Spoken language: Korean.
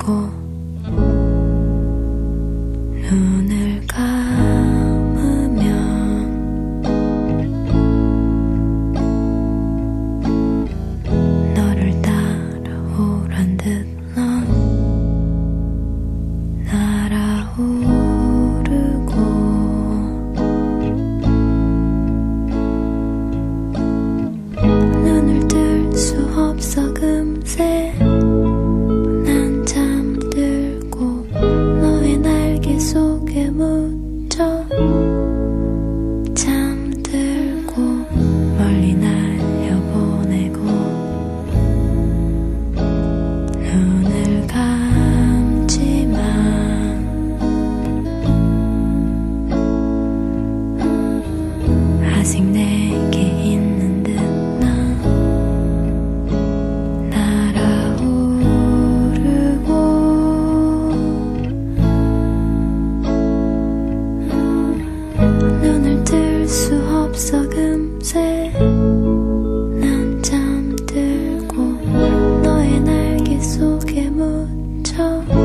내고 눈을 감으면 너를 따라오란 듯 넌 날아오르고 눈을 뜰 수 없어 금세 난 잠들고 너의 날개 속에 묻혀 잠들고 멀리 날려보내고 눈을 감지만 아직 내게 있는 듯 난 날아오르고 눈을 뜰 수 없어 금세 난 잠들고 너의 날개 속에 묻혀